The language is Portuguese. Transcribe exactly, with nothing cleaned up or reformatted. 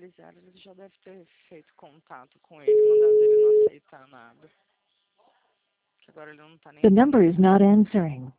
zero, ele já deve ter feito contato com ele, mandado ele não aceitar nada. Que agora ele não tá nem... The number is not answering.